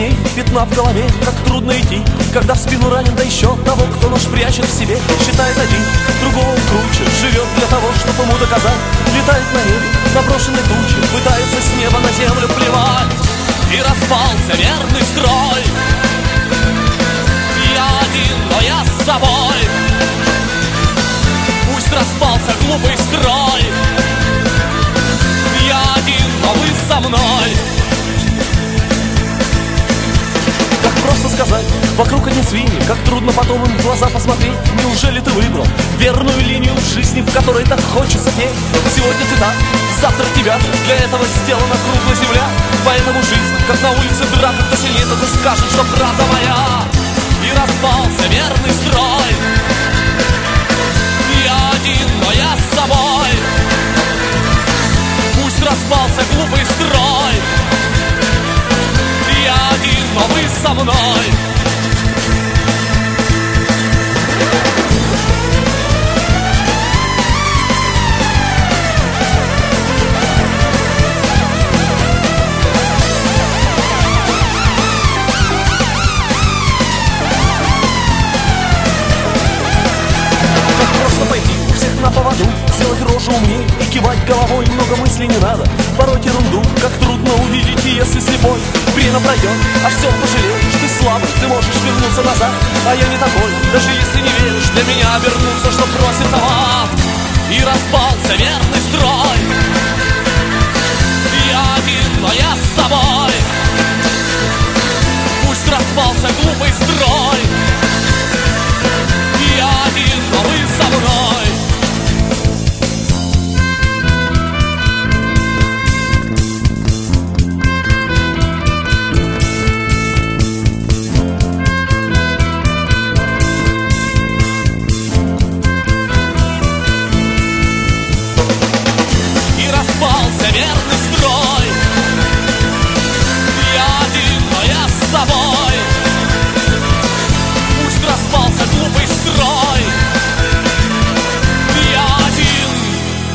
синей, пятна в голове, как трудно идти, когда в спину ранен, да еще того, кто нож прячет в себе. Считает один, другого круче, живет для того, чтобы ему доказать. Летает на небе, на брошенной туче, пытается с неба на землю плевать. И распался верный строй. Я один, но я с собой. Пусть распался глупый строй. Я один, но вы со мной. Как просто сказать, вокруг одни свиньи, как трудно потом им в глаза посмотреть. Неужели ты выбрал верную линию в жизни, в которой так хочется петь? Сегодня ты так, завтра тебя, для этого сделана круглая земля. Поэтому жизнь, как на улице драка, кто сильнее, тот и скажет, что правда моя. И распался верный строй. Я один, но я с собой. Пусть распался глупый строй. Я один, но вы со мной. На поводу, сделать рожу умней и кивать головой. Много мыслей не надо, пороть ерунду, как трудно увидеть, и если слепой. Время пройдет, а все пожалеешь. Ты слабый, ты можешь вернуться назад, а я не такой, даже если не веришь. Для меня обернуться, что просится в ад. И распался верный строй. Я один, но я с собой. Пусть распался глупый строй.